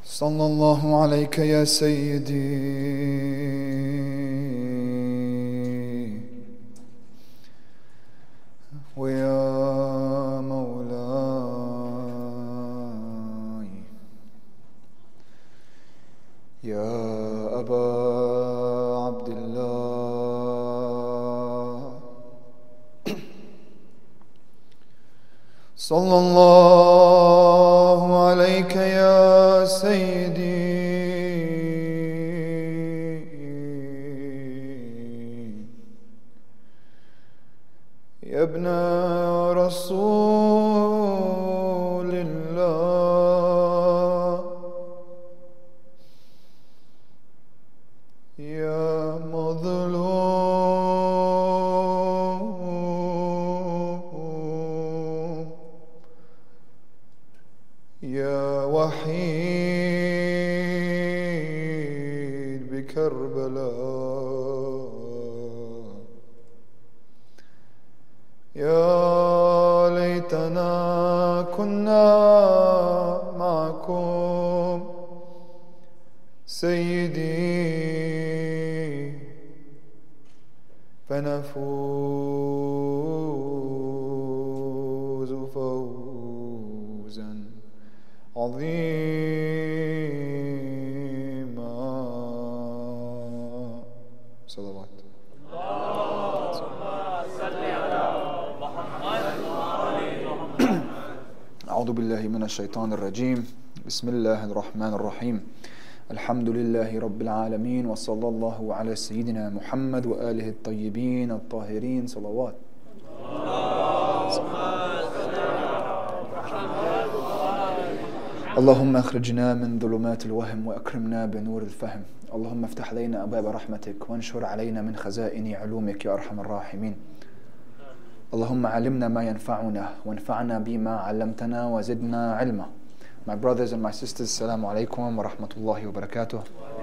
صلى الله عليك يا سيدي ويا مولاي يا أبا عبد الله صلى الله عليك يا سيدي يا ابن رسول الله يا مظلوم يا وحيد بكربلاء يا ليتنا كنا معكم سيدي فنفوز فوزا عظيما صلوات أعوذ بالله من الشيطان الرجيم بسم الله الرحمن الرحيم الحمد لله رب العالمين وصلى الله على سيدنا محمد وآله الطيبين الطاهرين صلوات اللهم اخرجنا من ظلمات الوهم وأكرمنا بنور الفهم اللهم افتح علينا أبواب رحمتك وانشر علينا من خزائن علومك يا أرحم الراحمين اللهم علمنا ما ينفعنا وانفعنا بما علمتنا وزدنا علما. My brothers and my sisters, Assalamu alaikum wa rahmatullahi wa barakatuh.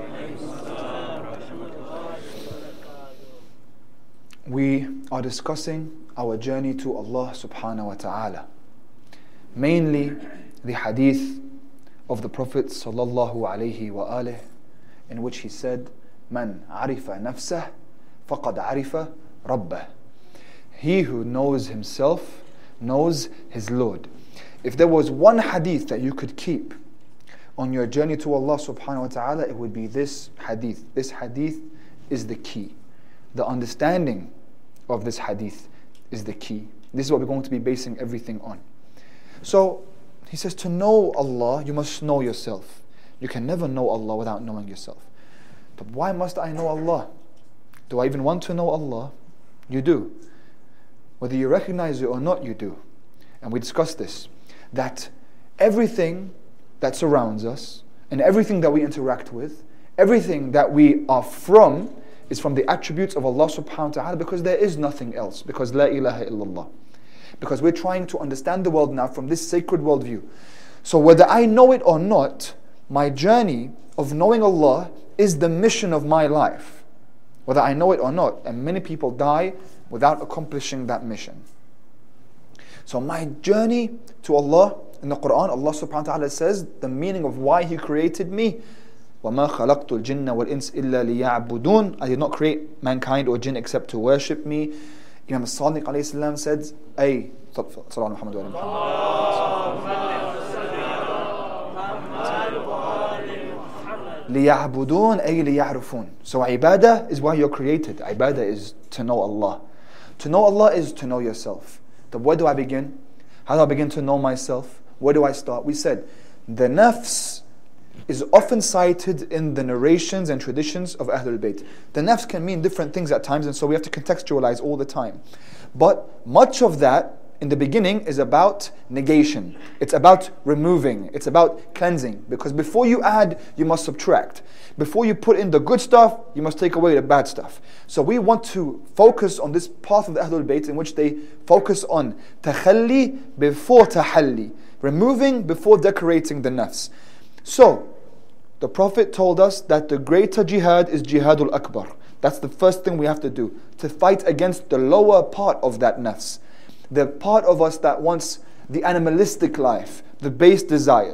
We are discussing our journey to Allah subhanahu wa ta'ala, mainly the hadith of the Prophet sallallahu alayhi wa alih, in which he said, Man arifa nafsah faqad arifa rabbah. He who knows himself knows his Lord. If there was one hadith that you could keep on your journey to Allah subhanahu wa ta'ala, it would be this hadith. This hadith is the key. The understanding of this hadith is the key. This is what we're going to be basing everything on. So, he says, to know Allah, you must know yourself. You can never know Allah without knowing yourself. But why must I know Allah? Do I even want to know Allah? You do. Whether you recognize it or not, you do. And we discussed this, that everything that surrounds us and everything that we interact with, everything that we are from, is from the attributes of Allah subhanahu wa ta'ala, because there is nothing else, because la ilaha illallah. Because we're trying to understand the world now from this sacred worldview. So whether I know it or not, my journey of knowing Allah is the mission of my life. Whether I know it or not. And many people die without accomplishing that mission. So my journey to Allah, in the Quran, Allah subhanahu wa ta'ala says the meaning of why He created me. وَمَا خَلَقْتُ الْجِنَّ وَالْإِنسِ إِلَّا لِيَعْبُدُونَ. I did not create mankind or jinn except to worship me. Imam Sadiq alayhi salam said, Ay, Sallallahu Muhammad wa لِيَعْبُدُونَ أي لِيَعْرُفُونَ. So ibadah is why you're created. Ibadah is to know Allah. To know Allah is to know yourself. Then where do I begin? How do I begin to know myself? Where do I start? We said, the nafs is often cited in the narrations and traditions of Ahlul Bayt. The nafs can mean different things at times, and so we have to contextualize all the time. But much of that in the beginning is about negation. It's about removing. It's about cleansing. Because before you add, you must subtract. Before you put in the good stuff, you must take away the bad stuff. So we want to focus on this path of the Ahlul Bayt, in which they focus on takhalli before tahalli, removing before decorating the nafs. So, the Prophet told us that the greater jihad is jihadul akbar. That's the first thing we have to do, to fight against the lower part of that nafs. The part of us that wants the animalistic life, the base desires.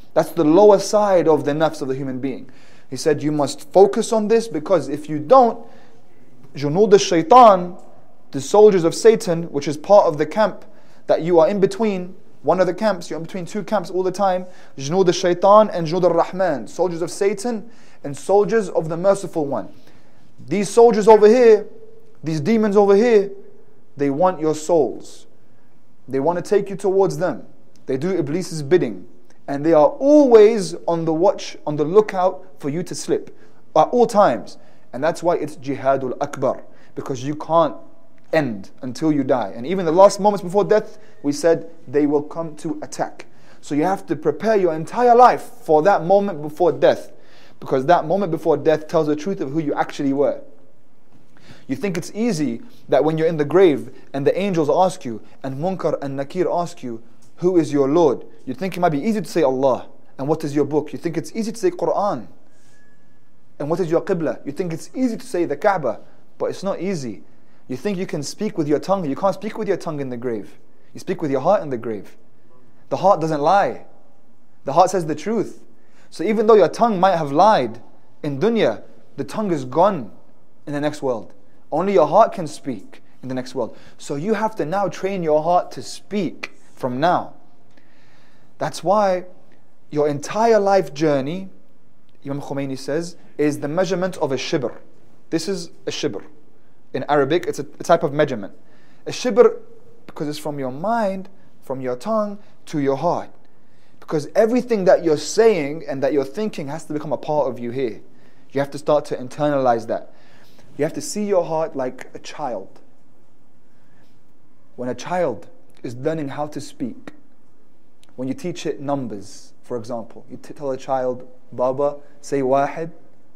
That's the lower side of the nafs of the human being. He said you must focus on this, because if you don't, junud al-shaytan, the soldiers of Satan, which is part of the camp that you are in between, one of the camps, you're in between two camps all the time, junud al-shaytan and junud al-rahman, soldiers of Satan and soldiers of the merciful one. These soldiers over here, these demons over here, they want your souls. They want to take you towards them. They do Iblis's bidding. And they are always on the watch, on the lookout for you to slip at all times. And that's why it's Jihadul Akbar, because you can't end until you die. And even the last moments before death, we said they will come to attack. So you have to prepare your entire life for that moment before death, because that moment before death tells the truth of who you actually were. You think it's easy that when you're in the grave and the angels ask you, and Munkar and Nakir ask you, who is your Lord? You think it might be easy to say Allah. And what is your book? You think it's easy to say Quran. And what is your Qibla? You think it's easy to say the Kaaba. But it's not easy. You think you can speak with your tongue. You can't speak with your tongue in the grave. You speak with your heart in the grave. The heart doesn't lie. The heart says the truth. So even though your tongue might have lied in dunya, the tongue is gone in the next world. Only your heart can speak in the next world. So you have to now train your heart to speak from now. That's why your entire life journey, Imam Khomeini says, is the measurement of a shibr. This is a shibr. In Arabic, it's a type of measurement. A shibr, because it's from your mind, from your tongue to your heart. Because everything that you're saying and that you're thinking has to become a part of you here. You have to start to internalize that. You have to see your heart like a child. When a child is learning how to speak, when you teach it numbers, for example, you tell a child, Baba, say wahid,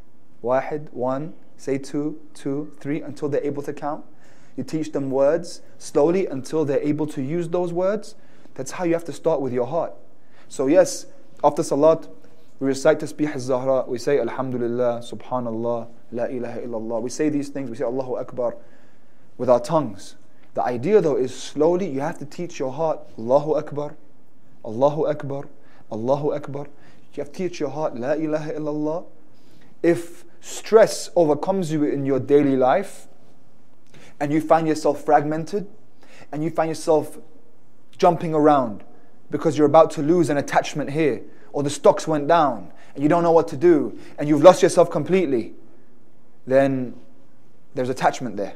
one, say two, three, until they're able to count. You teach them words slowly until they're able to use those words. That's how you have to start with your heart. So yes, after salat, we recite Tasbih al-Zahra, we say Alhamdulillah, Subhanallah, La ilaha illallah. We say these things, we say Allahu Akbar with our tongues. The idea though is slowly you have to teach your heart Allahu Akbar, Allahu Akbar, Allahu Akbar. You have to teach your heart La ilaha illallah. If stress overcomes you in your daily life and you find yourself fragmented and you find yourself jumping around because you're about to lose an attachment here, or the stocks went down and you don't know what to do and you've lost yourself completely, then there's attachment there.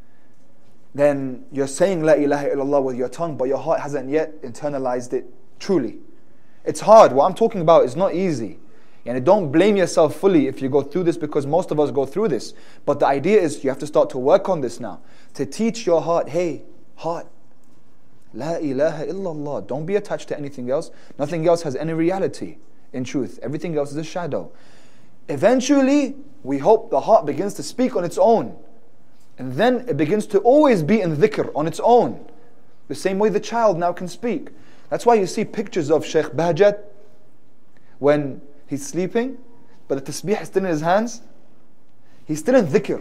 Then you're saying La ilaha illallah with your tongue, but your heart hasn't yet internalized it truly. It's hard. What I'm talking about is not easy. And don't blame yourself fully if you go through this, because most of us go through this. But the idea is you have to start to work on this now. To teach your heart, hey, heart, La ilaha illallah. Don't be attached to anything else. Nothing else has any reality in truth. Everything else is a shadow. Eventually, we hope the heart begins to speak on its own. And then it begins to always be in dhikr on its own. The same way the child now can speak. That's why you see pictures of Shaykh Bahjat when he's sleeping, but the tasbih is still in his hands. He's still in dhikr.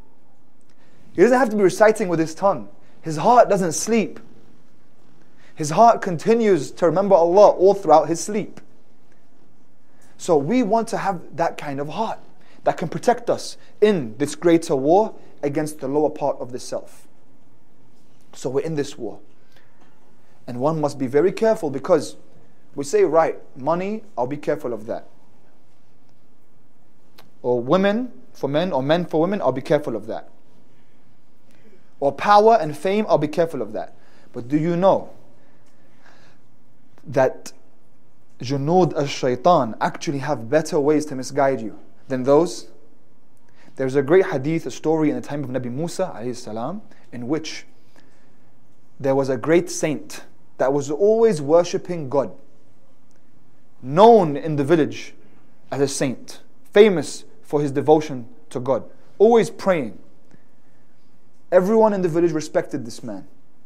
He doesn't have to be reciting with his tongue. His heart doesn't sleep. His heart continues to remember Allah all throughout his sleep. So we want to have that kind of heart that can protect us in this greater war against the lower part of the self. So we're in this war. And one must be very careful, because we say, right, money, I'll be careful of that. Or women for men, or men for women, I'll be careful of that. Or power and fame, I'll be careful of that. But do you know that Junud al-Shaytan actually have better ways to misguide you than those? There's a great hadith, a story in the time of Nabi Musa alayhi salam, in which there was a great saint that was always worshipping God, known in the village as a saint, famous for his devotion to God, always praying. Everyone in the village respected this man.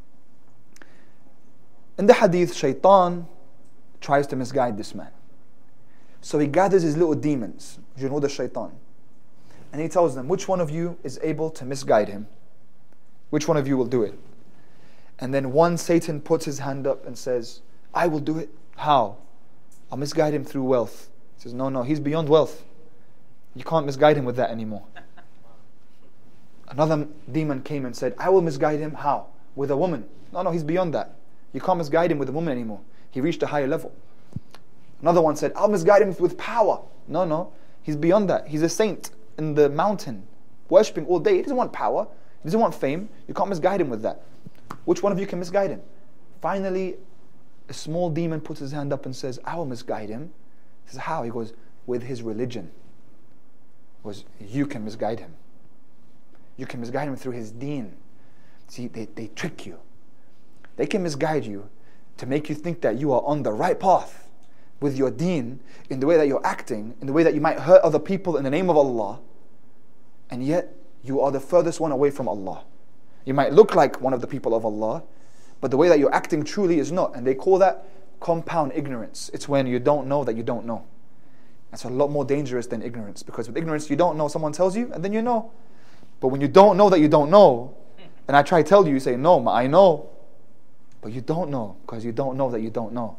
In the hadith, Shaitan tries to misguide this man. So he gathers his little demons, Junud al-Shaytan, and he tells them, which one of you is able to misguide him? Which one of you will do it? And then one Satan puts his hand up and says, I will do it. How? I'll misguide him through wealth. He says, no, he's beyond wealth. You can't misguide him with that anymore. Another demon came and said, I will misguide him. How? With a woman. No, he's beyond that. You can't misguide him with a woman anymore. He reached a higher level. Another one said, I'll misguide him with power. No, he's beyond that. He's a saint in the mountain, worshipping all day. He doesn't want power. He doesn't want fame. You can't misguide him with that. Which one of you can misguide him? Finally, a small demon puts his hand up and says, I will misguide him. He says, how? He goes, with his religion. He goes, you can misguide him. You can misguide him through his deen. See, they trick you. They can misguide you to make you think that you are on the right path with your deen, in the way that you're acting, in the way that you might hurt other people in the name of Allah, and yet you are the furthest one away from Allah. You might look like one of the people of Allah, but the way that you're acting truly is not. And they call that compound ignorance. It's when you don't know that you don't know. That's a lot more dangerous than ignorance, because with ignorance you don't know, someone tells you and then you know. But when you don't know that you don't know, and I try to tell you, you say, no, I know. But you don't know, because you don't know that you don't know.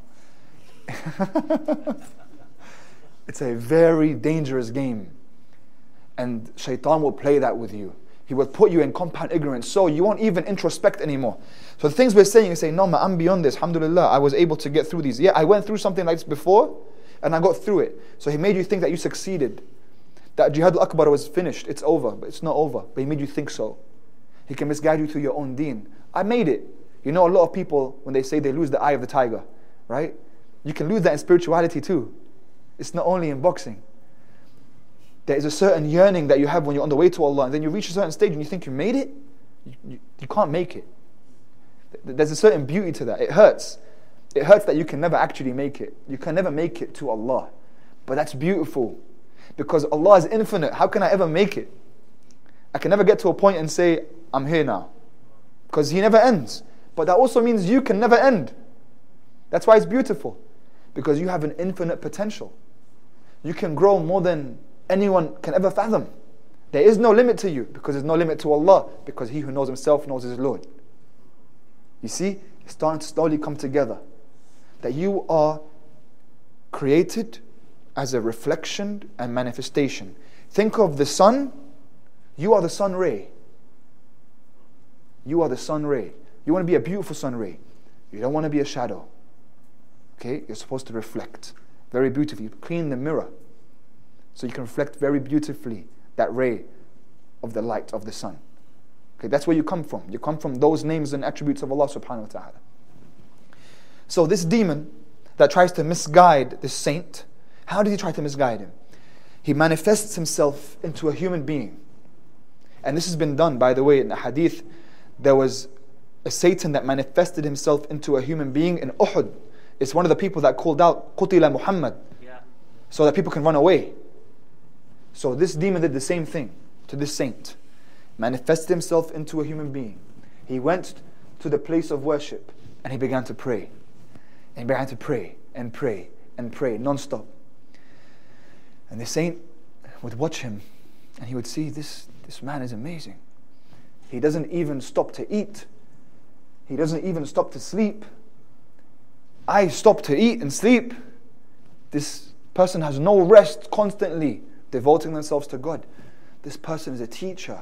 It's a very dangerous game. And shaitan will play that with you. He will put you in compound ignorance, so you won't even introspect anymore. So the things we're saying, you say, no, I'm beyond this. Alhamdulillah, I was able to get through these. Yeah, I went through something like this before, and I got through it. So he made you think that you succeeded. That Jihad al-Akbar was finished. It's over, but it's not over. But he made you think so. He can misguide you through your own deen. I made it. You know, a lot of people, when they say they lose the eye of the tiger, right? You can lose that in spirituality too. It's not only in boxing. There is a certain yearning that you have when you're on the way to Allah, and then you reach a certain stage and you think you made it. You can't make it. There's a certain beauty to that. It hurts. It hurts that you can never actually make it. You can never make it to Allah. But that's beautiful, because Allah is infinite. How can I ever make it? I can never get to a point and say, I'm here now, because He never ends. But that also means you can never end. That's why it's beautiful, because you have an infinite potential. You can grow more than anyone can ever fathom. There is no limit to you, because there's no limit to Allah, because He who knows Himself knows His Lord. You see, it's starting to slowly come together, that you are created as a reflection and manifestation. Think of the sun. You are the sun ray. You are the sun ray. You want to be a beautiful sun ray. You don't want to be a shadow. Okay? You're supposed to reflect very beautifully. Clean the mirror so you can reflect very beautifully that ray of the light of the sun. Okay, that's where you come from. You come from those names and attributes of Allah subhanahu wa ta'ala. So this demon that tries to misguide this saint, how did he try to misguide him? He manifests himself into a human being. And this has been done, by the way, in a hadith. There was a Satan that manifested himself into a human being in Uhud. It's one of the people that called out, Qutila Muhammad, so that people can run away. So this demon did the same thing to this saint. Manifested himself into a human being. He went to the place of worship and he began to pray. And he began to pray and pray and pray non-stop. And the saint would watch him and he would see, this man is amazing. He doesn't even stop to eat. He doesn't even stop to sleep. I stop to eat and sleep. This person has no rest, constantly devoting themselves to God. This person is a teacher.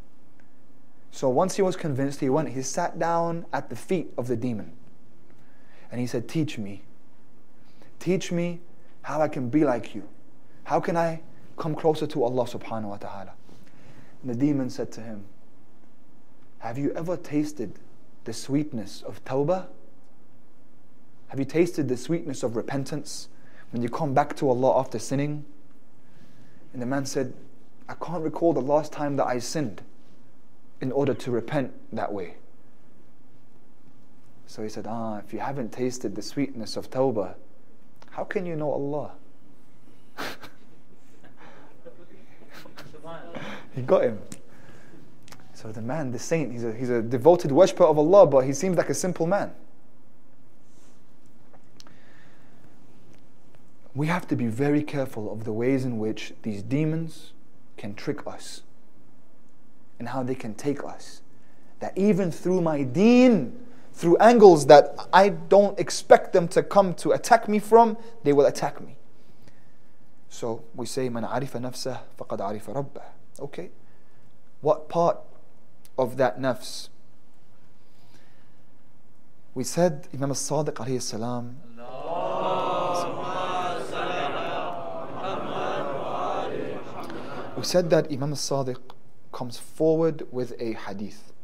So once he was convinced, he sat down at the feet of the demon. And he said, teach me. Teach me how I can be like you. How can I come closer to Allah subhanahu wa ta'ala? And the demon said to him, have you ever tasted the sweetness of tawbah? Have you tasted the sweetness of repentance when you come back to Allah after sinning? And the man said, I can't recall the last time that I sinned in order to repent that way. So he said, if you haven't tasted the sweetness of tawbah, how can you know Allah? He got him. So the man, the saint, he's a devoted worshipper of Allah, but he seems like a simple man. We have to be very careful of the ways in which these demons can trick us and how they can take us. That even through my deen, through angles that I don't expect them to come to attack me from, they will attack me. So we say, Man arifa nafsah faqad arifa rabbah. Okay, what part of that nafs? We said, Imam al-Sadiq alayhi salam, we said that Imam al-Sadiq comes forward with a hadith.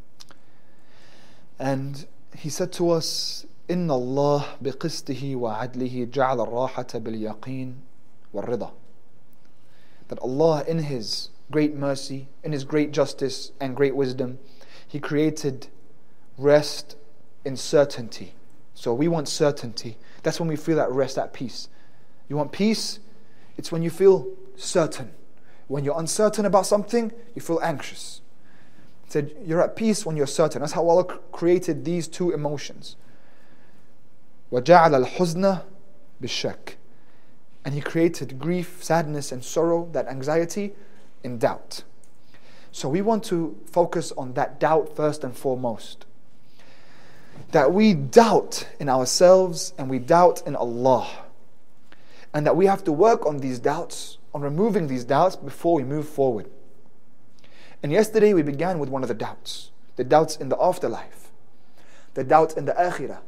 And he said to us, إِنَّ اللَّهَ بِقِسْطِهِ وَعَدْلِهِ جَعَلَ الرَّاحَةَ بِالْيَقِينِ وَالرِّضَى. That Allah, in His great mercy, in His great justice and great wisdom, He created rest in certainty. So we want certainty. That's when we feel at rest, at peace. You want peace? It's when you feel certain. When you're uncertain about something, you feel anxious. He said, you're at peace when you're certain. That's how Allah created these two emotions. وَجَعَلَ الْحُزْنَ بِالشَّكِّ. And He created grief, sadness and sorrow, that anxiety, in doubt. So we want to focus on that doubt first and foremost. That we doubt in ourselves and we doubt in Allah. And that we have to work on these doubts, on removing these doubts before we move forward. And yesterday we began with one of the doubts in the afterlife, the doubt in the akhirah.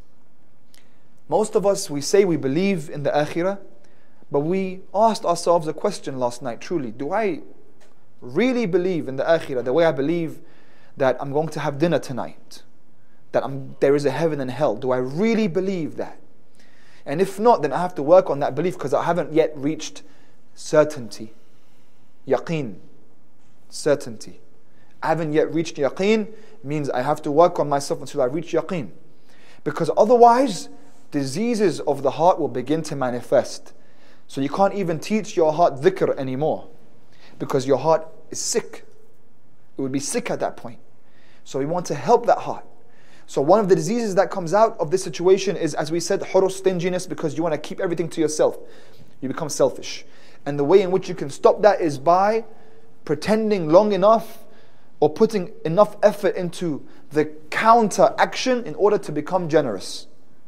Most of us, we say we believe in the akhirah, but we asked ourselves a question last night, truly, do I really believe in the akhirah the way I believe that I'm going to have dinner tonight? That there is a heaven and hell? Do I really believe that? And if not, then I have to work on that belief because I haven't yet reached certainty. Yaqeen. Certainty. I haven't yet reached yaqeen means I have to work on myself until I reach yaqeen. Because otherwise, diseases of the heart will begin to manifest. So you can't even teach your heart dhikr anymore. Because your heart is sick. It would be sick at that point. So we want to help that heart. So one of the diseases that comes out of this situation is, as we said, hurus, stinginess, because you want to keep everything to yourself. You become selfish. And the way in which you can stop that is by pretending long enough or putting enough effort into the counter action in order to become generous.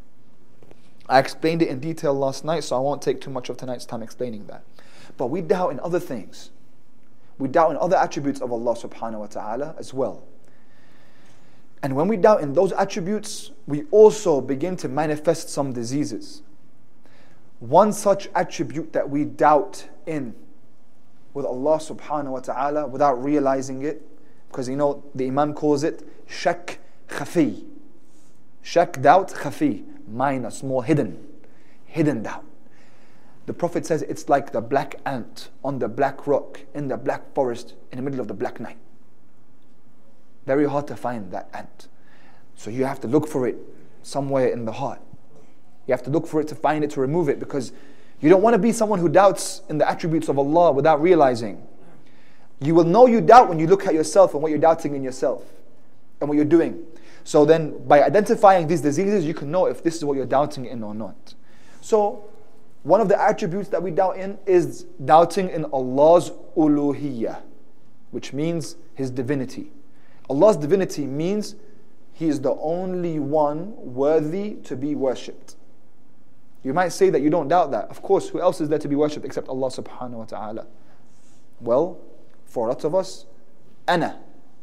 I explained it in detail last night, so I won't take too much of tonight's time explaining that. But we doubt in other things. We doubt in other attributes of Allah subhanahu wa ta'ala as well. And when we doubt in those attributes, we also begin to manifest some diseases. One such attribute that we doubt in with Allah subhanahu wa ta'ala without realizing it, because the Imam calls it shak khafi. Shak, doubt, khafi, minus, more hidden doubt. The Prophet says it's like the black ant on the black rock in the black forest in the middle of the black night. Very hard to find that ant. So you have to look for it somewhere in the heart. You have to look for it to find it, to remove it, because you don't want to be someone who doubts in the attributes of Allah without realizing. You will know you doubt when you look at yourself and what you're doubting in yourself and what you're doing. So then by identifying these diseases, you can know if this is what you're doubting in or not. So one of the attributes that we doubt in is doubting in Allah's uluhiyyah, which means His divinity. Allah's divinity means He is the only one worthy to be worshipped. You might say that you don't doubt that. Of course, who else is there to be worshipped except Allah subhanahu wa ta'ala? Well, for lots of us, ana,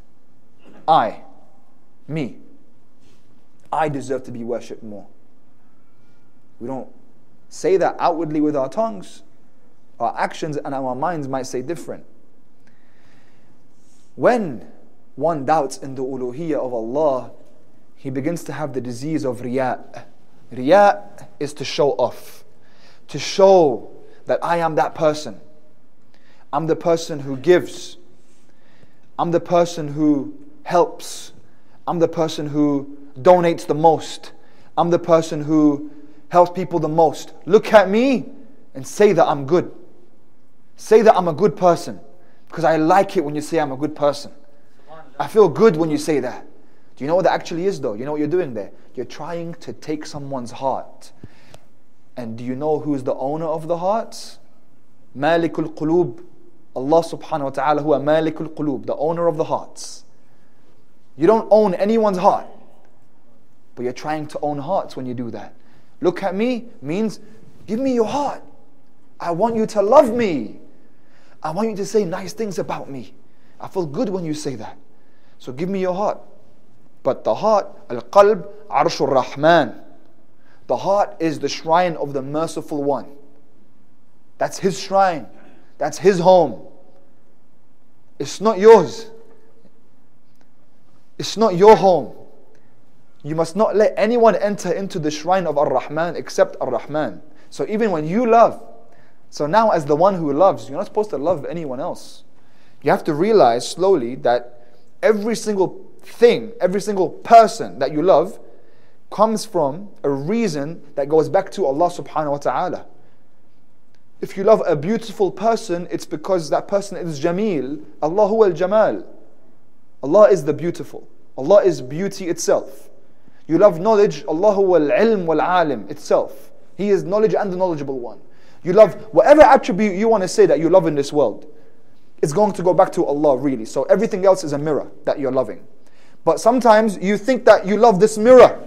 I, me. I deserve to be worshipped more. We don't say that outwardly with our tongues. Our actions and our minds might say different. When one doubts in the uluhiyyah of Allah, he begins to have the disease of riya'. Riya' is to show off. To show that I am that person. I'm the person who gives. I'm the person who helps. I'm the person who donates the most. I'm the person who helps people the most. Look at me and say that I'm good. Say that I'm a good person. Because I like it when you say I'm a good person. I feel good when you say that. Do you know what that actually is though? You know what you're doing there? You're trying to take someone's heart. And do you know who's the owner of the hearts? Malikul Qulub. Allah subhanahu wa ta'ala huwa Malikul Qulub, the owner of the hearts. You don't own anyone's heart. But you're trying to own hearts when you do that. Look at me means, give me your heart. I want you to love me. I want you to say nice things about me. I feel good when you say that. So give me your heart. But the heart, al-qalb, arshur rahman. The heart is the shrine of the merciful one. That's his shrine. That's his home. It's not yours. It's not your home. You must not let anyone enter into the shrine of Ar-Rahman except Ar-Rahman. So even when you love, so now as the one who loves, you're not supposed to love anyone else. You have to realize slowly that every single thing, every single person that you love comes from a reason that goes back to Allah subhanahu wa ta'ala. If you love a beautiful person, it's because that person is Jameel. Allahu al-Jamal. Allah is the beautiful. Allah is beauty itself. You love knowledge, Allahu al-Ilm wal-Alim itself. He is knowledge and the knowledgeable one. You love whatever attribute you want to say that you love in this world, it's going to go back to Allah really. So everything else is a mirror that you're loving. But sometimes you think that you love this mirror.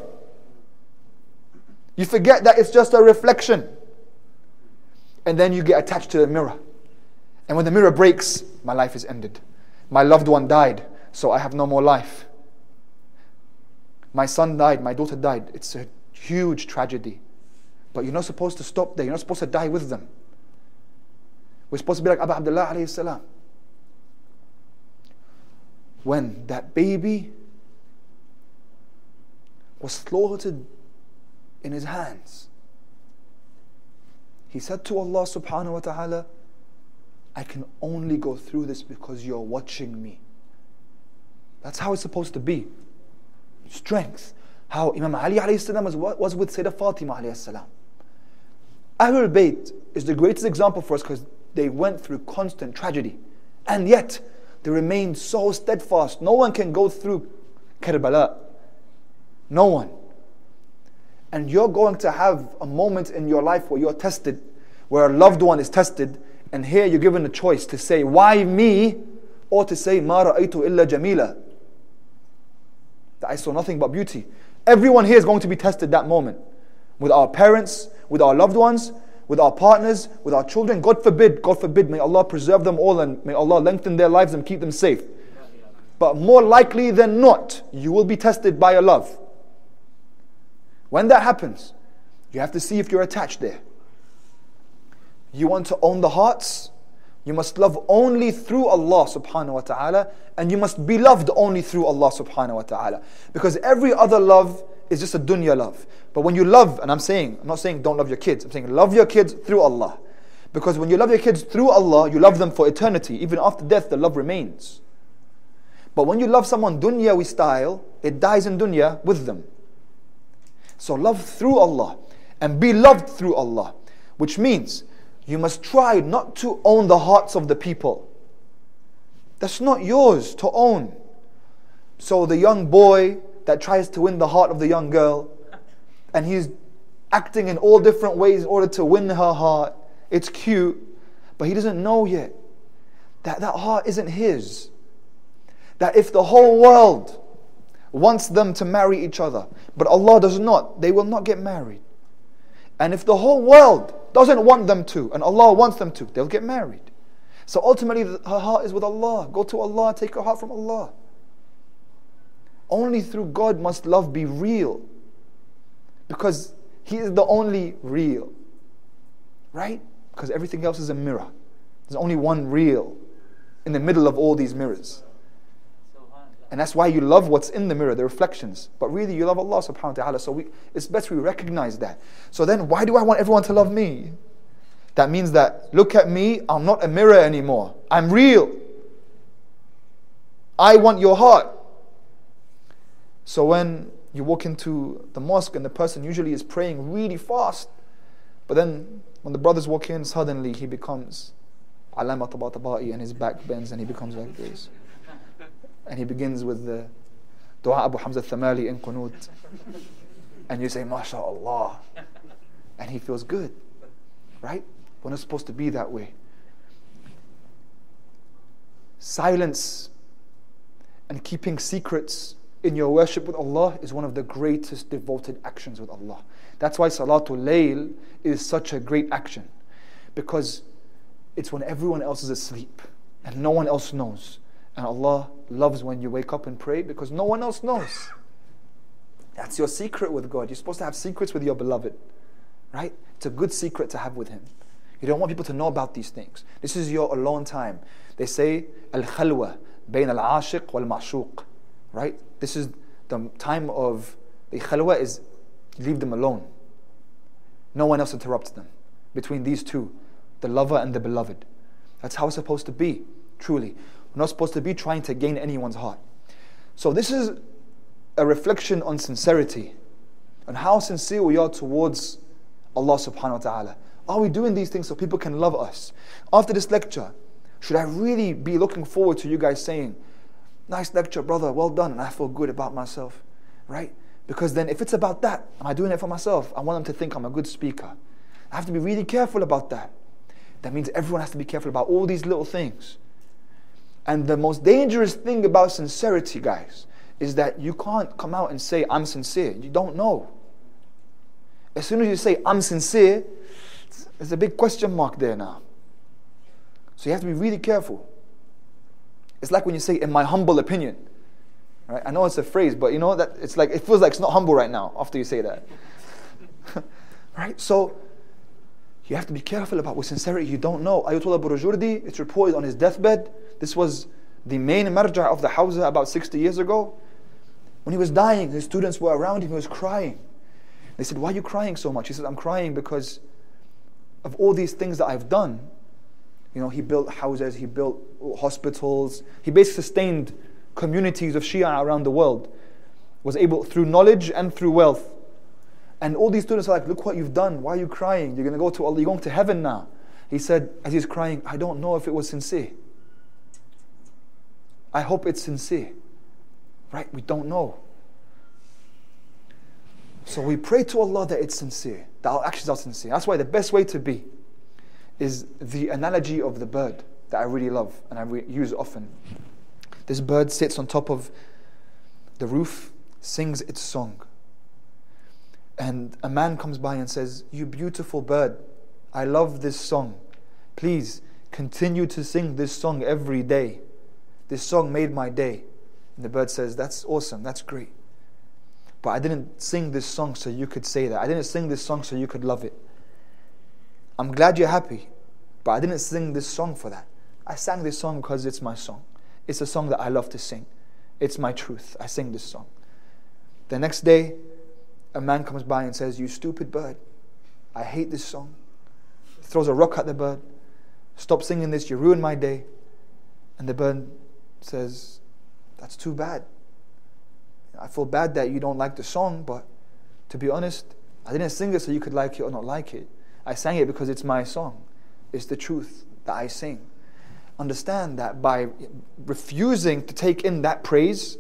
You forget that it's just a reflection. And then you get attached to the mirror. And when the mirror breaks, my life is ended. My loved one died, so I have no more life. My son died, my daughter died. It's a huge tragedy. But you're not supposed to stop there. You're not supposed to die with them. We're supposed to be like Abu Abdullah alayhi salam. When that baby was slaughtered in his hands, he said to Allah subhanahu wa ta'ala, I can only go through this because you're watching me. That's how it's supposed to be. Strength. How Imam Ali alayhi salam was with Sayyidah Fatima alayhi salam. Ahlul Bayt is the greatest example for us because they went through constant tragedy. And yet, they remained so steadfast. No one can go through Karbala. No one. And you're going to have a moment in your life where you're tested, where a loved one is tested, and here you're given a choice to say, why me? Or to say, ma ra'aytu illa jamila. That I saw nothing but beauty. Everyone here is going to be tested that moment. With our parents, with our loved ones, with our partners, with our children. God forbid, may Allah preserve them all and may Allah lengthen their lives and keep them safe. But more likely than not, you will be tested by your love. When that happens, you have to see if you're attached there. You want to own the hearts? You must love only through Allah subhanahu wa ta'ala, and you must be loved only through Allah subhanahu wa ta'ala. Because every other love is just a dunya love. But when you love, and I'm not saying don't love your kids, I'm saying love your kids through Allah. Because when you love your kids through Allah, you love them for eternity. Even after death, the love remains. But when you love someone dunyawi style, it dies in dunya with them. So love through Allah and be loved through Allah, which means you must try not to own the hearts of the people. That's not yours to own. So the young boy that tries to win the heart of the young girl, and he's acting in all different ways in order to win her heart. It's cute, but he doesn't know yet that that heart isn't his. That if the whole world wants them to marry each other, but Allah does not, they will not get married. And if the whole world doesn't want them to, and Allah wants them to, they'll get married. So ultimately her heart is with Allah. Go to Allah, take her heart from Allah. Only through God must love be real. Because He is the only real. Right? Because everything else is a mirror. There's only one real in the middle of all these mirrors. And that's why you love what's in the mirror, the reflections. But really you love Allah subhanahu wa ta'ala. So it's best we recognize that. So then why do I want everyone to love me? That means that, look at me, I'm not a mirror anymore. I'm real. I want your heart. So when you walk into the mosque and the person usually is praying really fast, but then when the brothers walk in, suddenly he becomes alama tabatabai and his back bends and he becomes like this. And he begins with the Dua Abu Hamza Thamali in Qunut. And you say, MashaAllah. And he feels good. Right? We're not supposed to be that way. Silence and keeping secrets in your worship with Allah is one of the greatest devoted actions with Allah. That's why Salatul Layl is such a great action, because it's when everyone else is asleep and no one else knows. And Allah loves when you wake up and pray because no one else knows. That's your secret with God. You're supposed to have secrets with your beloved, right? It's a good secret to have with Him. You don't want people to know about these things. This is your alone time. They say, al-khalwa bayn al-ashiq wal-ma'shuq, right? This is the time of, the khalwa is, leave them alone. No one else interrupts them. Between these two, the lover and the beloved. That's how it's supposed to be, truly. We're not supposed to be trying to gain anyone's heart. So this is a reflection on sincerity, and how sincere we are towards Allah subhanahu wa ta'ala. Are we doing these things so people can love us? After this lecture, should I really be looking forward to you guys saying, nice lecture, brother, well done, and I feel good about myself, right? Because then if it's about that, am I doing it for myself? I want them to think I'm a good speaker. I have to be really careful about that. That means everyone has to be careful about all these little things. And the most dangerous thing about sincerity, guys, is that you can't come out and say, I'm sincere. You don't know. As soon as you say, I'm sincere, there's a big question mark there now. So you have to be really careful. It's like when you say, in my humble opinion. Right? I know it's a phrase, but you know that it's like, it feels like it's not humble right now after you say that. Right? So you have to be careful about with sincerity. You don't know. Ayatollah Burujurdi, it's reported on his deathbed. This was the main marja of the Hawza about 60 years ago. When he was dying, his students were around him, he was crying. They said, why are you crying so much? He said, I'm crying because of all these things that I've done. You know, he built houses, he built hospitals. He basically sustained communities of Shia around the world. Was able, through knowledge and through wealth. And all these students are like, look what you've done. Why are you crying? You're going to go to Allah, you're going to heaven now. He said, as he's crying, I don't know if it was sincere. I hope it's sincere. Right? We don't know. So we pray to Allah that it's sincere, that our actions are sincere. That's why the best way to be is the analogy of the bird that I really love and I use often. This bird sits on top of the roof, sings its song. And a man comes by and says, you beautiful bird, I love this song. Please continue to sing this song every day. This song made my day. And the bird says, that's awesome, that's great. But I didn't sing this song so you could say that. I didn't sing this song so you could love it. I'm glad you're happy, but I didn't sing this song for that. I sang this song because it's my song. It's a song that I love to sing. It's my truth. I sing this song. The next day, a man comes by and says, you stupid bird, I hate this song. Throws a rock at the bird. Stop singing this, you ruined my day. And the bird says, that's too bad. I feel bad that you don't like the song, but to be honest, I didn't sing it so you could like it or not like it. I sang it because it's my song. It's the truth that I sing. Understand that by refusing to take in that praise,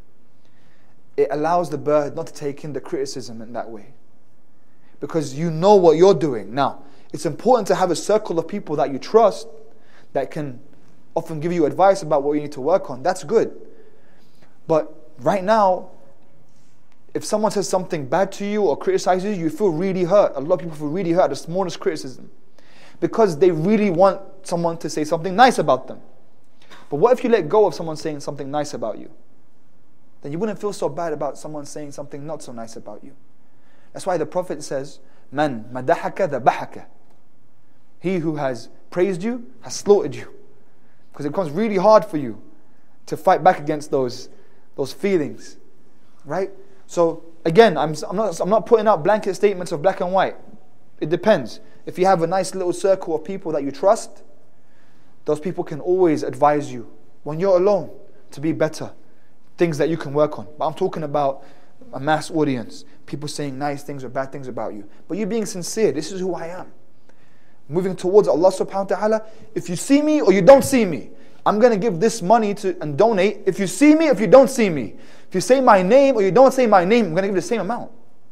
it allows the bird not to take in the criticism in that way. Because you know what you're doing. Now, it's important to have a circle of people that you trust that can often give you advice about what you need to work on. That's good. But right now, if someone says something bad to you or criticizes you, you feel really hurt. A lot of people feel really hurt at the smallest criticism because they really want someone to say something nice about them. But what if you let go of someone saying something nice about you? Then you wouldn't feel so bad about someone saying something not so nice about you. That's why the Prophet says, Man madahaka dhabahaka. He who has praised you has slaughtered you. Because it becomes really hard for you to fight back against those feelings, right? So again, I'm not putting out blanket statements of black and white. It depends. If you have a nice little circle of people that you trust, those people can always advise you when you're alone to be better, things that you can work on. But I'm talking about a mass audience, people saying nice things or bad things about you, but you being sincere. This is who I am. Moving towards Allah subhanahu wa ta'ala. If you see me or you don't see me, I'm going to give this money to and donate. If you see me, if you don't see me. If you say my name or you don't say my name, I'm going to give the same amount.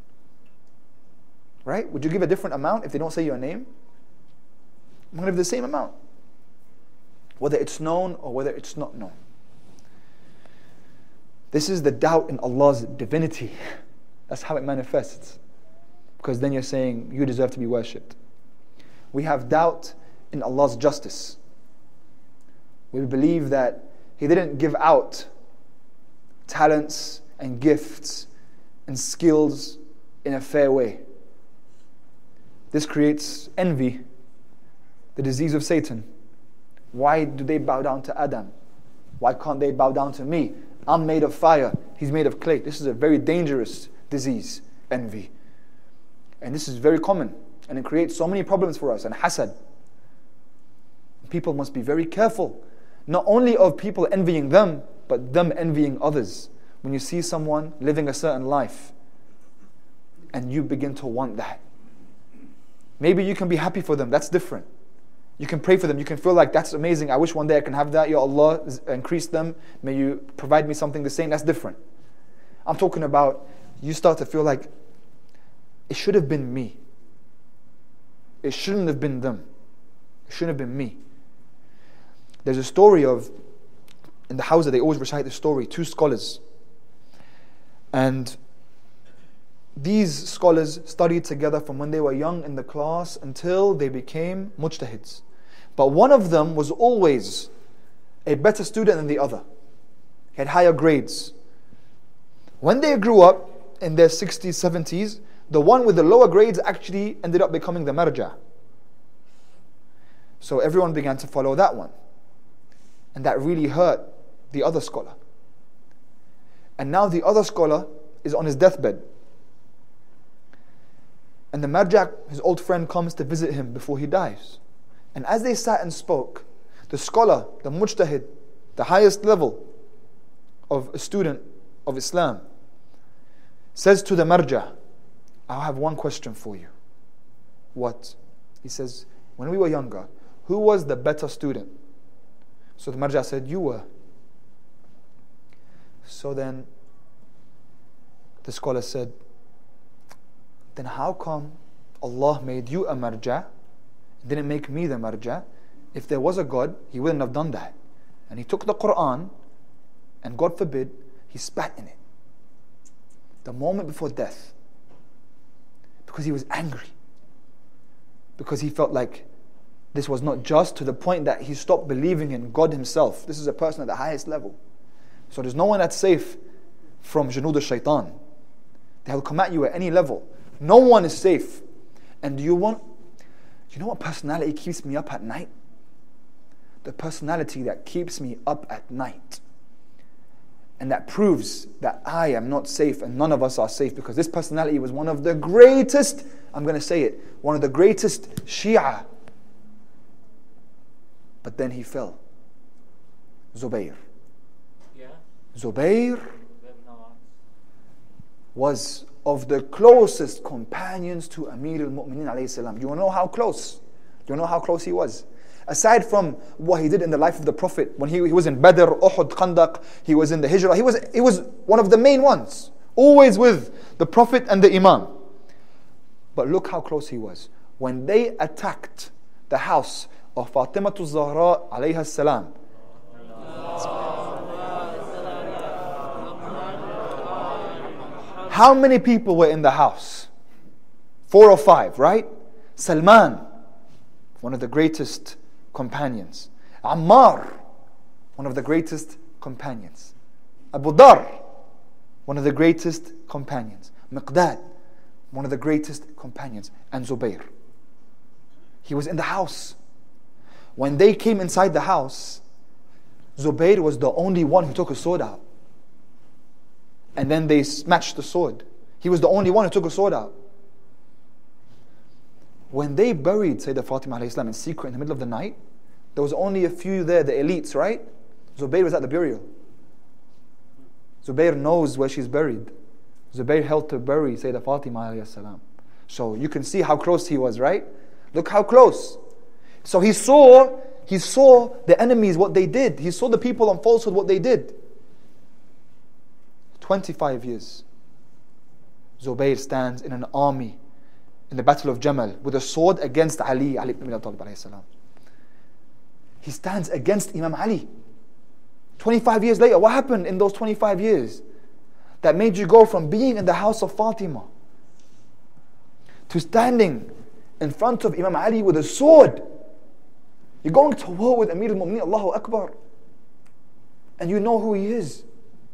Right? Would you give a different amount if they don't say your name? I'm going to give the same amount. Whether it's known or whether it's not known. This is the doubt in Allah's divinity. That's how it manifests. Because then you're saying you deserve to be worshipped. We have doubt in Allah's justice. We believe that He didn't give out talents and gifts and skills in a fair way. This creates envy, the disease of Satan. Why do they bow down to Adam? Why can't they bow down to me? I'm made of fire, he's made of clay. This is a very dangerous disease, envy. And this is very common. And it creates so many problems for us. And hasad. People must be very careful. Not only of people envying them, but them envying others. When you see someone living a certain life, and you begin to want that. Maybe you can be happy for them, that's different. You can pray for them, you can feel like that's amazing, I wish one day I can have that, Ya Allah, increase them, may you provide me something the same, that's different. I'm talking about, you start to feel like, it should have been me. It shouldn't have been them. It shouldn't have been me. There's a story of, in the Hawza, they always recite this story, two scholars. And these scholars studied together from when they were young in the class until they became mujtahids. But one of them was always a better student than the other. He had higher grades. When they grew up in their 60s, 70s, the one with the lower grades actually ended up becoming the marja. So everyone began to follow that one. And that really hurt the other scholar. And now the other scholar is on his deathbed. And the marja, his old friend, comes to visit him before he dies. And as they sat and spoke, the scholar, the mujtahid, the highest level of a student of Islam, says to the marja, I have one question for you. What? He says, when we were younger, who was the better student? So the marja said, you were. So then the scholar said, then how come Allah made you a marja, didn't make me the marja? If there was a God, He wouldn't have done that. And he took the Quran, and God forbid, he spat in it. The moment before death. Because he was angry. Because he felt like this was not just, to the point that he stopped believing in God Himself. This is a person at the highest level. So there's no one that's safe from junud al-shaytan. They'll come at you at any level. No one is safe. And you know what personality keeps me up at night? The personality that keeps me up at night. And that proves that I am not safe and none of us are safe, because this personality was one of the greatest, I'm going to say it, one of the greatest Shia. But then he fell. Zubayr. Yeah. Zubayr was of the closest companions to Amir al-Mu'mineen alayhi salam. You want to know how close? You want to know how close he was? Aside from what he did in the life of the Prophet, when he was in Badr, Uhud, Khandaq, he was in the Hijrah, he was one of the main ones, always with the Prophet and the Imam. But look how close he was. When they attacked the house of Fatimatu Zahra alayha salam, how many people were in the house? 4 or 5, right? Salman, one of the greatest companions. Ammar, one of the greatest companions. Abu Dar, one of the greatest companions. Miqdad, one of the greatest companions. And Zubayr. He was in the house. When they came inside the house, Zubayr was the only one who took a sword out. And then they snatched the sword. He was the only one who took a sword out. When they buried Sayyidah Fatima alayhi salam in secret in the middle of the night, there was only a few there, the elites, right? Zubayr was at the burial. Zubayr knows where she's buried. Zubayr helped to bury Sayyidah Fatima alayhi salam. So you can see how close he was, right? Look how close. So he saw the enemies, what they did. He saw the people on falsehood, what they did. 25 years. Zubayr stands in an army in the battle of Jamal with a sword against Ali ibn Abi Talib alayhi salam. He stands against Imam Ali. 25 years later, what happened in those 25 years that made you go from being in the house of Fatima to standing in front of Imam Ali with a sword? You're going to war with Amir al-Mu'mineen, Allahu Akbar, and you know who he is.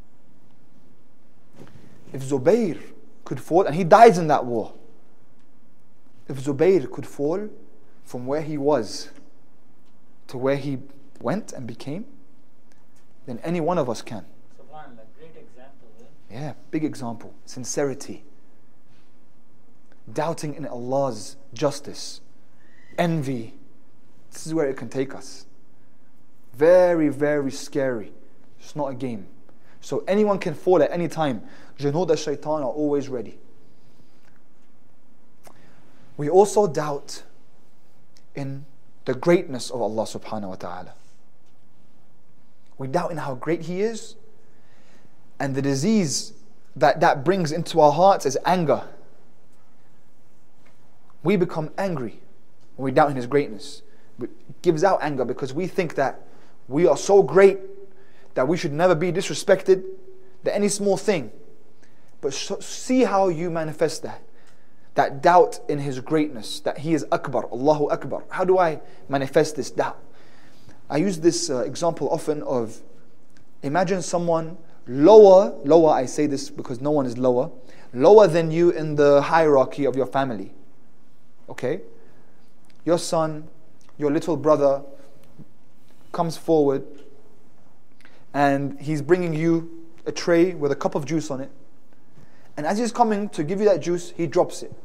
If Zubayr could fall, and he dies in that war, if Zubayr could fall from where he was to where he went and became, then any one of us can. SubhanAllah, great example. Yeah, big example. Sincerity. Doubting in Allah's justice. Envy. This is where it can take us. Very, very scary. It's not a game. So anyone can fall at any time. Junood al-Shaytan are always ready. We also doubt in the greatness of Allah subhanahu wa ta'ala. We doubt in how great He is, and the disease that brings into our hearts is anger. We become angry when we doubt in His greatness. It gives out anger because we think that we are so great that we should never be disrespected, that any small thing. But see how you manifest that doubt in His greatness, that He is Akbar, Allahu Akbar. How do I manifest this doubt? I use this example often of, imagine someone lower, I say this because no one is lower than you in the hierarchy of your family. Okay? Your son, your little brother comes forward and he's bringing you a tray with a cup of juice on it. And as he's coming to give you that juice, he drops it.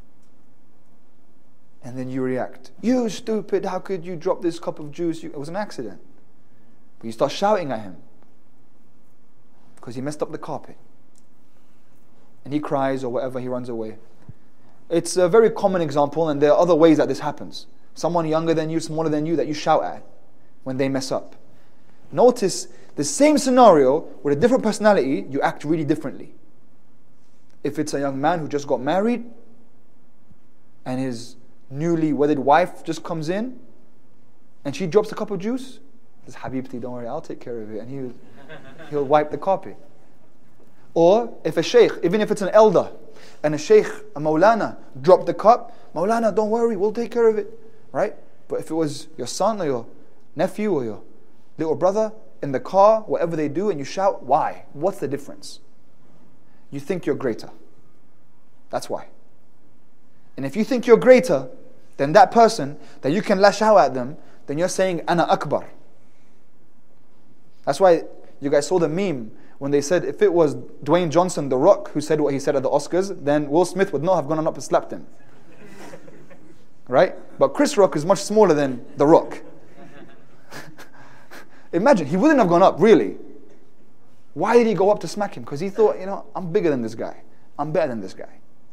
And then you react. You stupid, how could you drop this cup of juice? It was an accident. But you start shouting at him because he messed up the carpet. And he cries or whatever, he runs away. It's a very common example, and there are other ways that this happens. Someone younger than you, smaller than you, that you shout at when they mess up. Notice the same scenario with a different personality, you act really differently. If it's a young man who just got married and his newly wedded wife just comes in and she drops a cup of juice, says, Habibti, don't worry, I'll take care of it, and he'll wipe the carpet. Or if a sheikh, even if it's an elder, and a sheikh, a Maulana, dropped the cup, Maulana, don't worry, we'll take care of it, right? But if it was your son or your nephew or your little brother in the car, whatever they do, and you shout, why? What's the difference? You think you're greater. That's why. And if you think you're greater than that person, that you can lash out at them, then you're saying, Ana Akbar. That's why you guys saw the meme when they said if it was Dwayne Johnson, The Rock, who said what he said at the Oscars, then Will Smith would not have gone up and slapped him. Right? But Chris Rock is much smaller than The Rock. Imagine, he wouldn't have gone up, really. Why did he go up to smack him? Because he thought, I'm bigger than this guy. I'm better than this guy.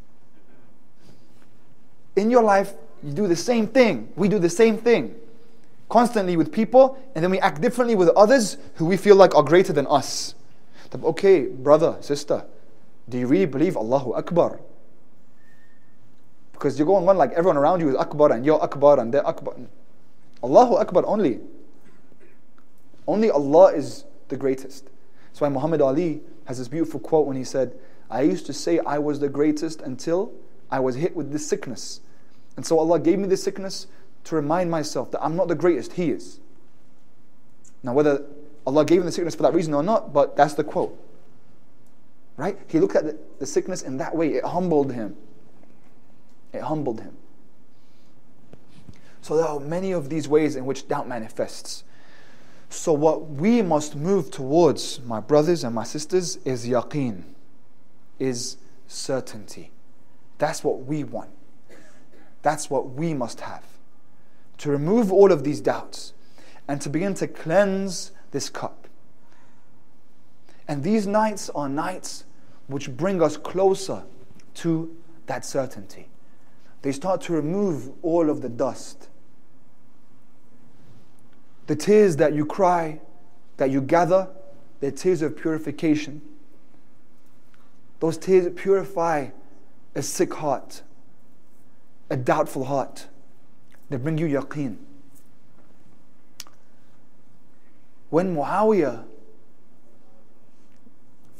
In your life, you do the same thing. We do the same thing. Constantly with people, and then we act differently with others who we feel like are greater than us. Okay, brother, sister, do you really believe Allahu Akbar? Because you're going on like everyone around you is Akbar, and you're Akbar, and they're Akbar. Allahu Akbar only. Only Allah is the greatest. That's why Muhammad Ali has this beautiful quote when he said, I used to say I was the greatest until I was hit with this sickness. And so Allah gave me this sickness to remind myself that I'm not the greatest, He is. Now whether Allah gave him the sickness for that reason or not, but that's the quote. Right? He looked at the sickness in that way. It humbled him. It humbled him. So there are many of these ways in which doubt manifests. So what we must move towards, my brothers and my sisters, is yaqeen, is certainty. That's what we want. That's what we must have. To remove all of these doubts and to begin to cleanse this cup. And these nights are nights which bring us closer to that certainty. They start to remove all of the dust. The tears that you cry, that you gather, they're tears of purification. Those tears purify a sick heart, a doubtful heart. They bring you yaqeen. When Muawiyah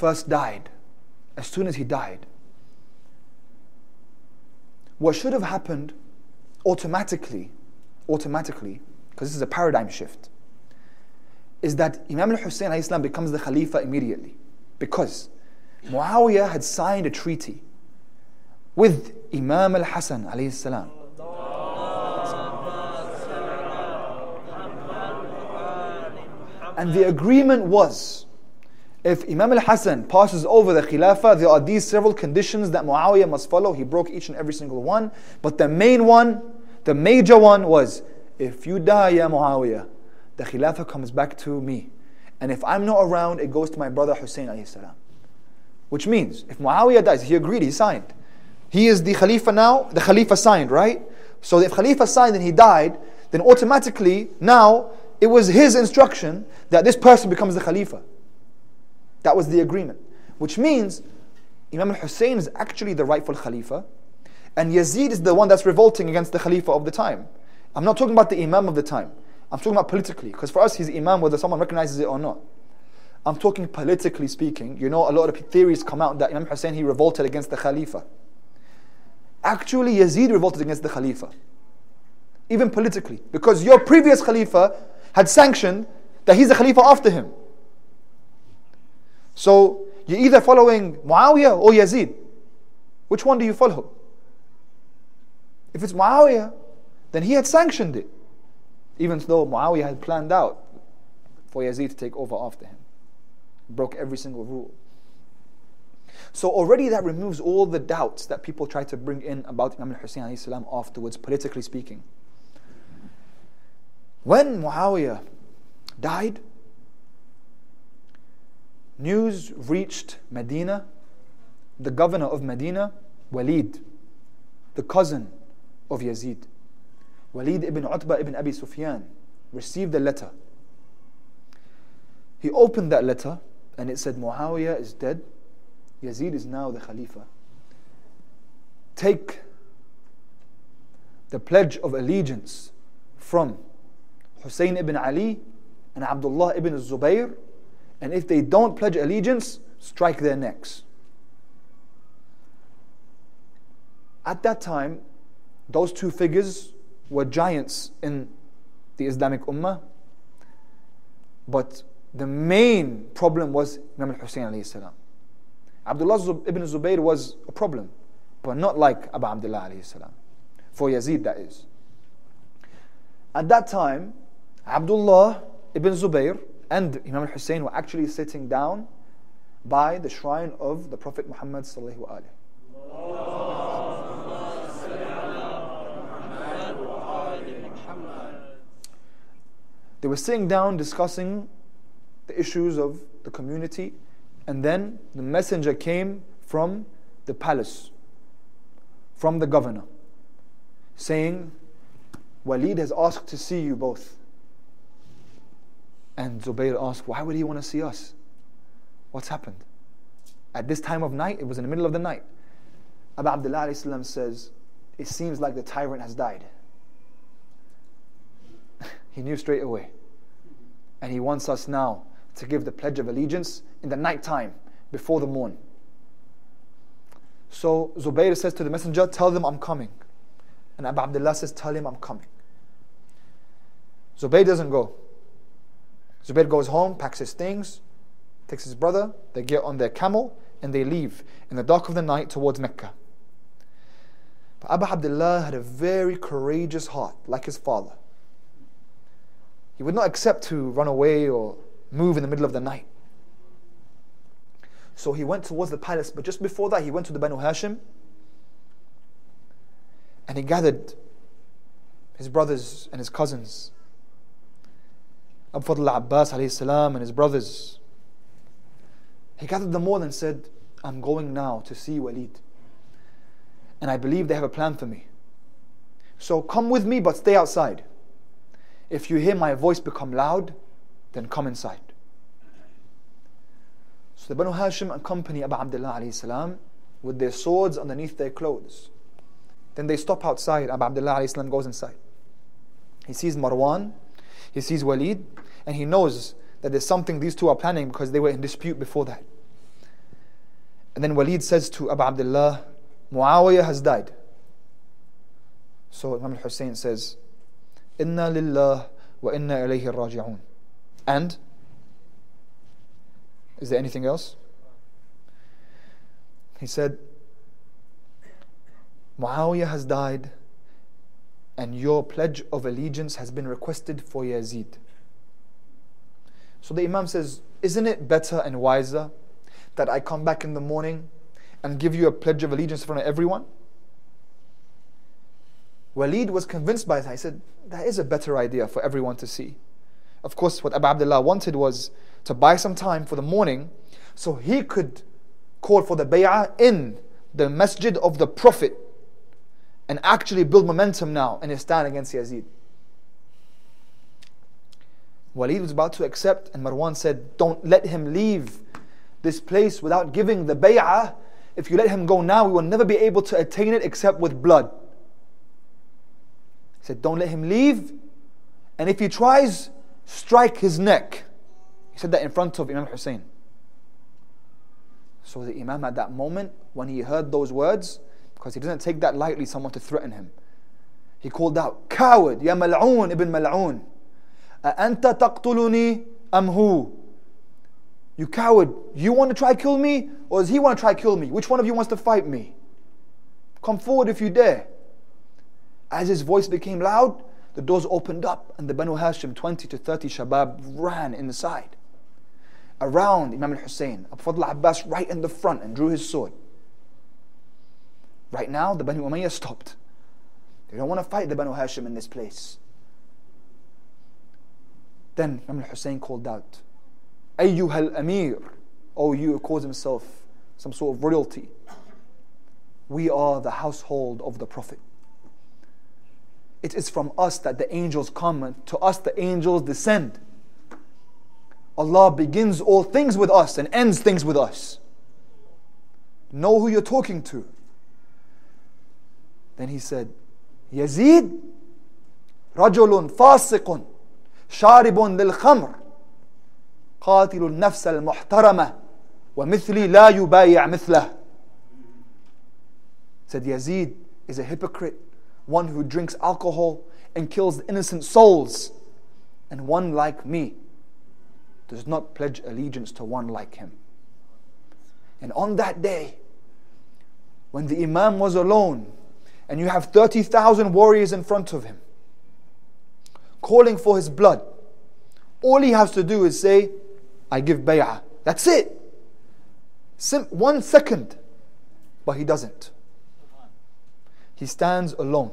first died, as soon as he died, what should have happened automatically, because this is a paradigm shift, is that Imam al-Hussein alayhi salam becomes the Khalifa immediately. Because Muawiyah had signed a treaty with Imam al-Hasan alayhi salam. And the agreement was, if Imam al-Hasan passes over the Khilafah, there are these several conditions that Muawiyah must follow. He broke each and every single one. But the main one, the major one was, if you die, ya Muawiyah, the Khilafah comes back to me. And if I'm not around, it goes to my brother Hussein alayhi salam. Which means, if Muawiyah dies, he agreed, he signed. He is the Khalifa now, the Khalifa signed, right? So if Khalifa signed and he died, then automatically, now, it was his instruction that this person becomes the Khalifa. That was the agreement. Which means, Imam al-Hussein is actually the rightful Khalifa, and Yazid is the one that's revolting against the Khalifa of the time. I'm not talking about the Imam of the time. I'm talking about politically, because for us he's Imam whether someone recognizes it or not. I'm talking politically speaking. You know, a lot of theories come out that Imam Hussein, he revolted against the Khalifa. Actually, Yazid revolted against the Khalifa. Even politically. Because your previous Khalifa had sanctioned that he's the Khalifa after him. So, you're either following Muawiyah or Yazid. Which one do you follow? If it's Muawiyah, then he had sanctioned it. Even though Muawiyah had planned out for Yazid to take over after him. Broke every single rule. So already that removes all the doubts that people try to bring in about Imam al-Hussein alayhi salam afterwards, politically speaking. When Muawiyah died, news reached Medina. The governor of Medina, Walid, the cousin of Yazid, Walid ibn Utbah ibn Abi Sufyan, received a letter. He opened that letter and it said, Muawiyah is dead, Yazid is now the Khalifa. Take the pledge of allegiance from Hussein ibn Ali and Abdullah ibn Zubayr, and if they don't pledge allegiance, strike their necks. At that time, those two figures were giants in the Islamic Ummah, but the main problem was Imam al-Hussein alayhi salam. Abdullah ibn Zubayr was a problem, but not like Abu Abdullah alayhi salam. For Yazid, that is. At that time, Abdullah ibn Zubayr and Imam al-Hussein were actually sitting down by the shrine of the Prophet Muhammad sallallahu alaihi wasallam. They were sitting down discussing the issues of the community, and then the messenger came from the palace, from the governor, saying, Walid has asked to see you both. And Zubayr asked, why would he want to see us? What's happened? At this time of night, it was in the middle of the night. Abu Abdullah alayhi salam says, it seems like the tyrant has died. He knew straight away. And he wants us now to give the pledge of allegiance in the night time, before the morn. So Zubayr says to the messenger, tell them I'm coming. And Abu Abdullah says, tell him I'm coming. Zubayr doesn't go. Zubayr goes home, packs his things, takes his brother, they get on their camel, and they leave in the dark of the night towards Mecca. But Abu Abdullah had a very courageous heart, like his father. He would not accept to run away or move in the middle of the night. So he went towards the palace, but just before that he went to the Banu Hashim and he gathered his brothers and his cousins, Abu Fadl al-Abbas alayhi salam and his brothers. He gathered them all and said, I'm going now to see Walid, and I believe they have a plan for me. So come with me, but stay outside. If you hear my voice become loud, then come inside. So the Banu Hashim accompany Abu Abdullah alayhi salam with their swords underneath their clothes. Then they stop outside. Abu Abdullah alayhi salam goes inside. He sees Marwan, he sees Walid, and he knows that there's something these two are planning because they were in dispute before that. And then Walid says to Abu Abdullah, Muawiyah has died. So Imam al-Hussein says, Inna lillah wa inna ilayhi raji'un. And? Is there anything else? He said, Muawiyah has died and your pledge of allegiance has been requested for Yazid. So the Imam says, isn't it better and wiser that I come back in the morning and give you a pledge of allegiance in front of everyone? Walid was convinced by that. He said, that is a better idea for everyone to see. Of course, what Abu Abdullah wanted was to buy some time for the morning so he could call for the bay'ah in the masjid of the Prophet and actually build momentum now in his stand against Yazid. Walid was about to accept, and Marwan said, don't let him leave this place without giving the bay'ah. If you let him go now, we will never be able to attain it except with blood. He said, don't let him leave, and if he tries, strike his neck. He said that in front of Imam Hussein. So the Imam at that moment, when he heard those words, because he doesn't take that lightly, someone to threaten him, he called out, Coward, Ya Mal'oon ibn Mal'oon, A'anta taqtuluni am hu? You coward, you want to try kill me, or does he want to try kill me? Which one of you wants to fight me? Come forward if you dare. As his voice became loud, the doors opened up and the Banu Hashim, 20 to 30 shabab, ran inside around Imam al-Hussein. Abu Fadl Abbas right in the front and drew his sword. Right now, the Banu Umayyah stopped. They don't want to fight the Banu Hashim in this place. Then Imam al-Hussein called out, Ayyuha al-Amir, oh, you who calls himself some sort of royalty. We are the household of the Prophet. It is from us that the angels come, and to us the angels descend. Allah begins all things with us and ends things with us. Know who you're talking to. Then he said, Yazid, rajulun fasiqun, sharibun lil khamr, qatilun nafs al muhtarama, wa mithli la yubayi' mithlah. Said Yazid is a hypocrite, one who drinks alcohol and kills innocent souls, and one like me does not pledge allegiance to one like him. And on that day, when the Imam was alone, and you have 30,000 warriors in front of him, calling for his blood, all he has to do is say, I give bay'ah. That's it. 1 second. But he doesn't. He stands alone.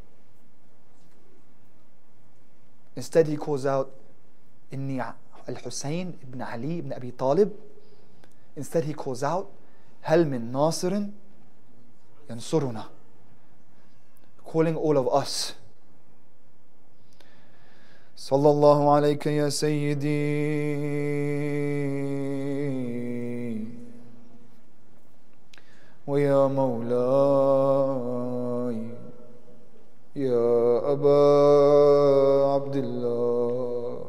Instead he calls out, Inni al-Husayn ibn Ali ibn Abi Talib. Instead he calls out, Hal min nasirin yansuruna. Calling all of us. Sallallahu alayka ya Sayyidi wa ya Mawlai ya Aba Abdullah.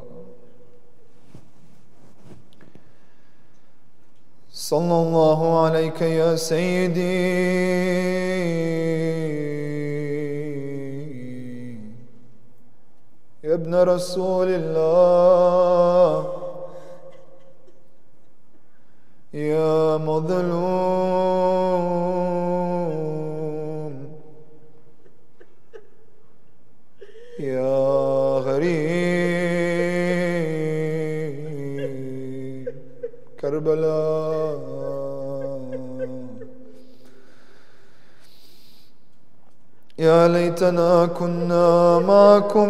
Sallallahu alayka ya Sayyidi ابن رسول الله يا مظلوم يا غريب كربلاء يا ليتنا كنا معكم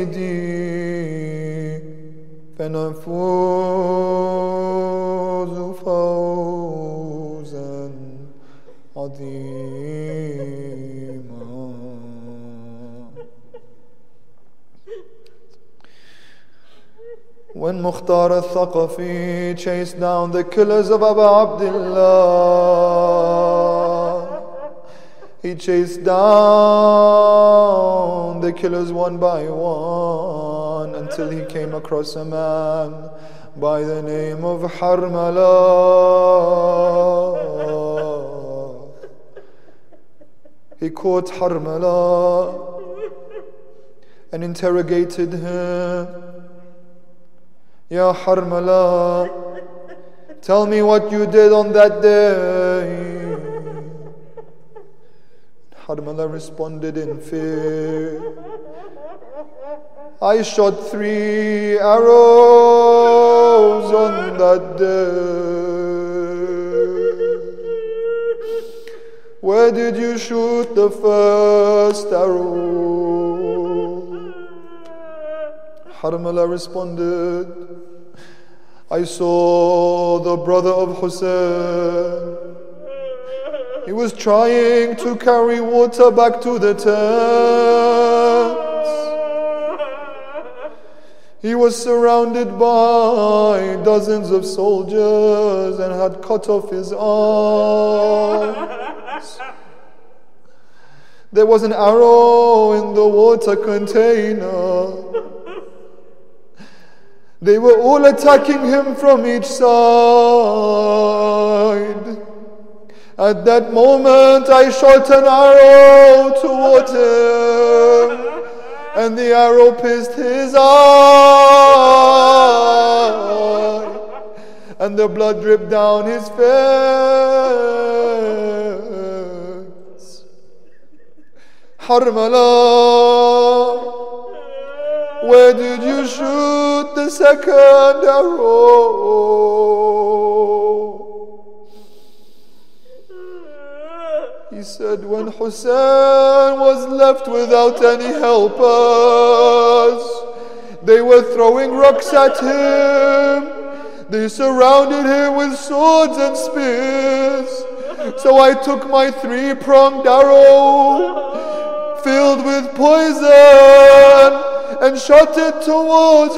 سيدي فنفوز فوزا عظيما. When Mukhtar al-Thaqafi chased down the killers of Abu Abdullah, he chased down the killers one by one until he came across a man by the name of Harmala. They caught Harmala and interrogated him. Ya Harmala, tell me what you did on that day. Harmala responded in fear. I shot 3 arrows on that day. Where did you shoot the first arrow? Harmala responded, I saw the brother of Hussein. He was trying to carry water back to the tents. He was surrounded by dozens of soldiers and had cut off his arms. There was an arrow in the water container. They were all attacking him from each side. At that moment, I shot an arrow toward him, and the arrow pierced his eye, and the blood dripped down his face. Harmala, where did you shoot the second arrow? He said, when Hussein was left without any helpers, they were throwing rocks at him. They surrounded him with swords and spears. So I took my 3-pronged arrow filled with poison and shot it towards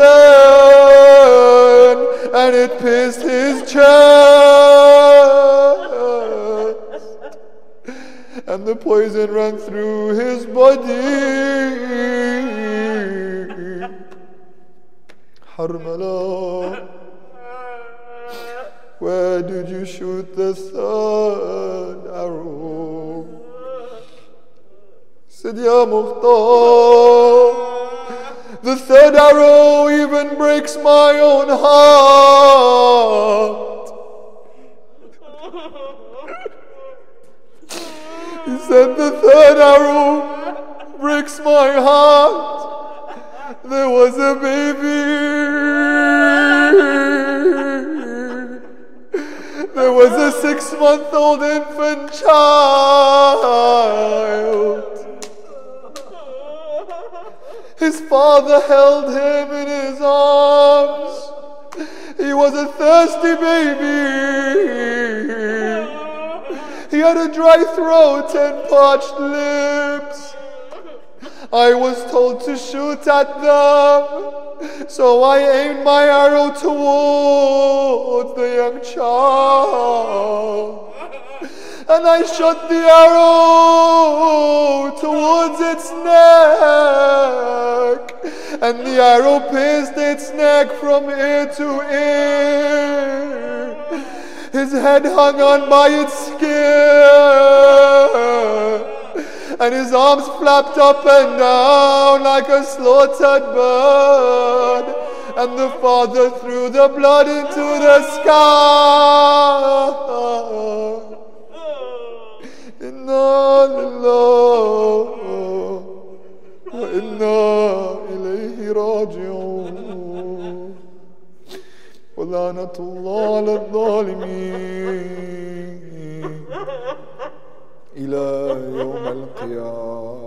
Hussein, and it pierced his chest, and the poison ran through his body. Harmala, where did you shoot the 3rd arrow? He said, Ya Mukhtar, the 3rd arrow even breaks my own heart. He said, the 3rd arrow breaks my heart. There was a baby. There was a 6-month-old infant child. His father held him in his arms. He was a thirsty baby. He had a dry throat and parched lips. I was told to shoot at them, so I aimed my arrow towards the young child. And I shot the arrow towards its neck, and the arrow pierced its neck from ear to ear. His head hung on by its skin, and his arms flapped up and down like a slaughtered bird, and the father threw the blood into the sky. Inna lillahi wa inna ilayhi raji'un. Wa lanatullah ala al-zalimin ila yawm al-qiyamah.